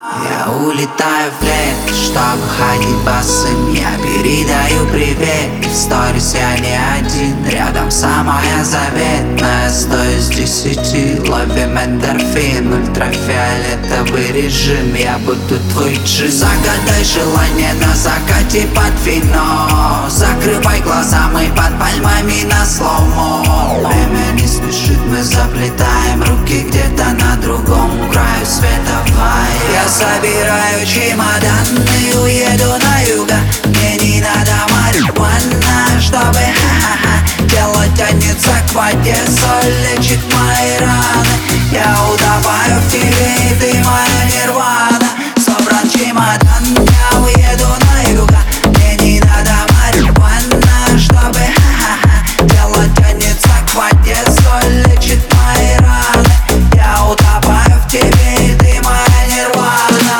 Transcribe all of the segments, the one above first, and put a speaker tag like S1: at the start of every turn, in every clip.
S1: Я улетаю в лето, чтобы ходить босым. Я передаю привет, в сторис я не один. Рядом самая заветная, 100 из 10. Ловим эндорфин, ультрафиолетовый режим. Я буду твой джин. Загадай желание на закате под вино. Закрывай глаза, мы под пальмами на слоумо. Время не спешит, мы заплетаем руки где-то на другом краю световая. Я собираю чемодан и уеду на юго. Мне не надо марихуана, чтобы тело тянется к воде, соль лечит мои раны. Я утопаю в тебе, и ты моя нирвана. Собран чемодан, я уеду на юго. Мне не надо марихуана, чтобы тело тянется к воде, соль лечит мои раны. Я утопаю в тебе, и ты моя нирвана.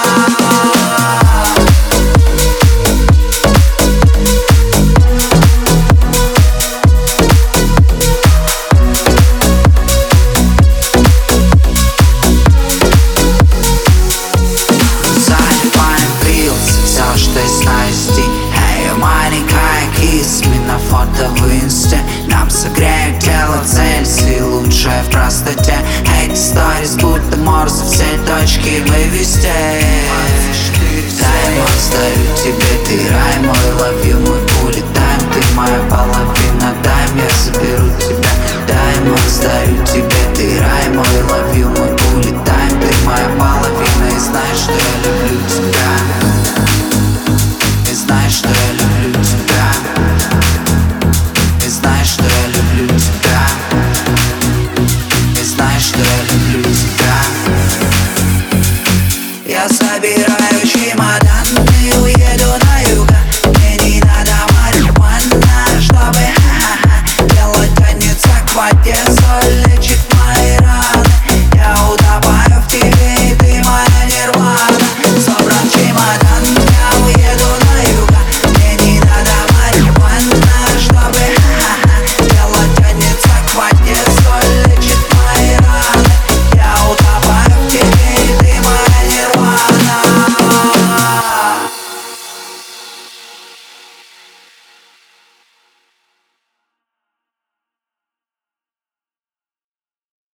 S1: Фото в инсте нам согреют тело, Цельсий лучшее в простоте. Эти сторис будто морсы, все точки вывести. Diamonds дарю тебе, ты рай мой, love you, мы улетаем. Ты моя половина, дай мне, заберу тебя. Diamonds дарю тебе, ты рай мой, love you, мы улетаем. Ты моя половина, и знаешь, что я люблю тебя. И знаешь, что я люблю тебя. Знаешь, что я люблю тебя. И знаешь, что я люблю тебя. Я собираю чемодан и уеду на юго. Мне не надо марихуана, чтобы тело тянется к воде, соль